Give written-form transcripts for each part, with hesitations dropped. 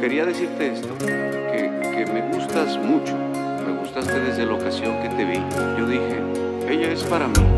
quería decirte esto, que me gustas mucho, me gustaste desde la ocasión que te vi. Yo dije, ella es para mí.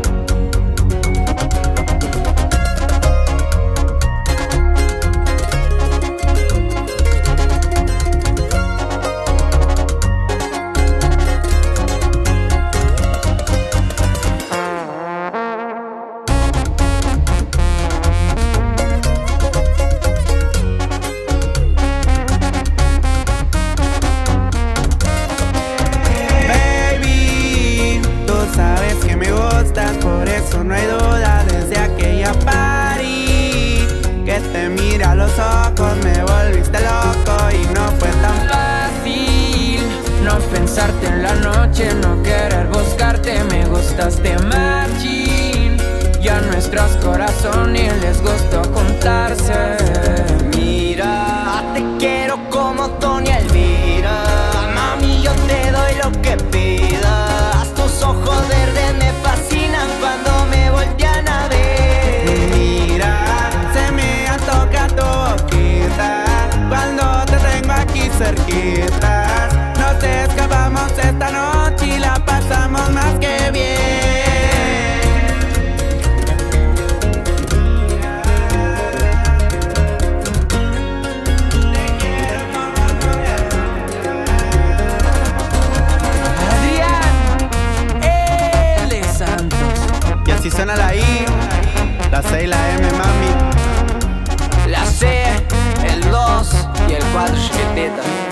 Por eso no hay duda desde aquella party que te mira a los ojos, me volviste loco y no fue tan fácil no pensarte en la noche, no querer buscarte, me gustaste machín. Y a nuestros corazones les gustó juntarse. Mira, te quiero como Doña Elvira, mami, yo te doy lo que pidas. Tus ojos verdes me fascinan cuando me voltean a ver. Mira, se me antoja tu boquita cuando te tengo aquí cerquita. Nos escapamos esta noche y la pasamos más que bien. Si suena la I, la C y la M, mami. La C, el 2 y el 4 chiquitita.